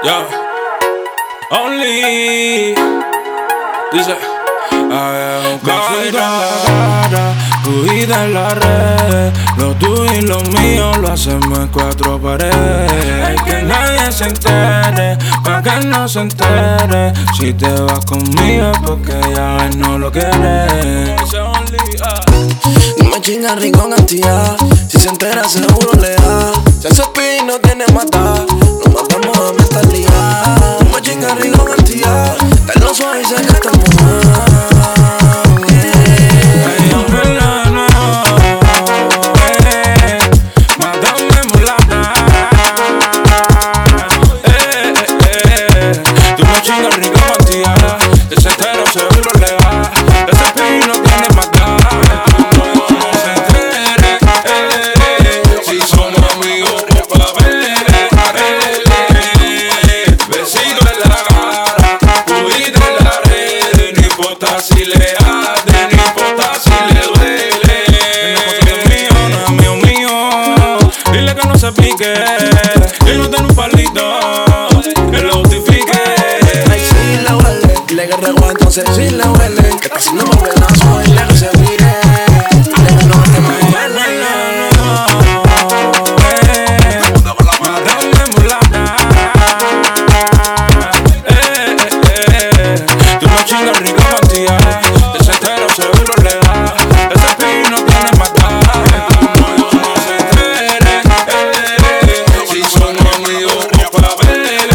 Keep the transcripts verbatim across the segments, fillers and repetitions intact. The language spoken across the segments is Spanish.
Yo, only dice, I am cara, tu vida en las redes, lo tuyo y lo mío lo hacemos en cuatro paredes. Hay que nadie se entere, pa' que no se entere. Si te vas conmigo es porque ya él no lo quiere. Me chinga rico en cantidad, si se entera seguro le da. Si ese pin no tiene mata, nos matamos a mentalidad. Me chinga rico en cantidad, te lo suave y sé que estamos mal. Si le arde, no importa si le duele. Que no es mío, no es mío, mío. Dile que no se pique, que no tiene un palito, que lo justifique. Ay, si le huele, dile que regó entonces si le huele. Que está haciendo un pedazo, dile que se vire. Dile que no te me huele. Tú no chingas rico cantidad. Seguro le da, ese pin no tiene matar. No se entere, eh, si somos amigos por papeles,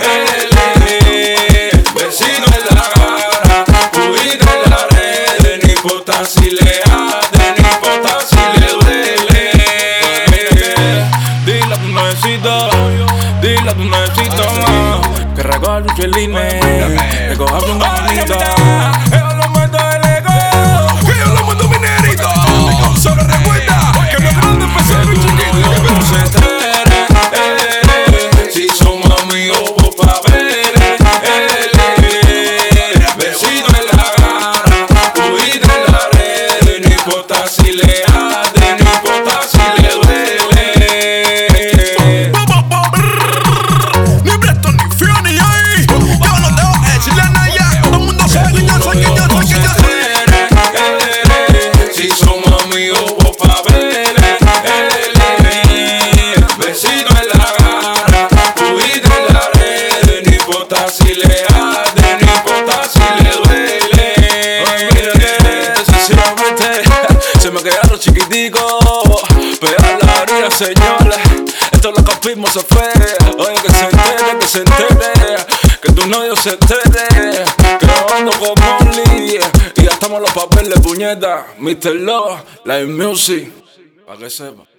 eh, vecino en la cara, juguito en la red. No importa si le arde, no importa si le duele. Dile a tu necesito, dile a tu necesito más, que recoja tu cheline, que coja tu manito. Solo recuerda que me grande empezó muy chiquito. Que no se entere, eh, si somos amigos por papeles, eh, vecino en la cara, juguito en la red. No importa si le arde, no importa si le duele. Ni Breton, ni Fio, ni ahí. Yo no tengo que chilena ya. Todo el mundo sabe que yo soy, que yo soy, que yo soy. Si somos amigos por papeles, besito en la cara, juguito en la red. No importa si le arde, no importa si le duele. Mira que sinceramente se me quedaron chiquiticos. Pegar la orilla, señores, esto lo capismo se fue. Oye, que se entere, que se entere, que tu novio se entere, que yo ando con Molly y ya estamos los papeles, puñeta. mister Love, Live Music, pa' que sepa.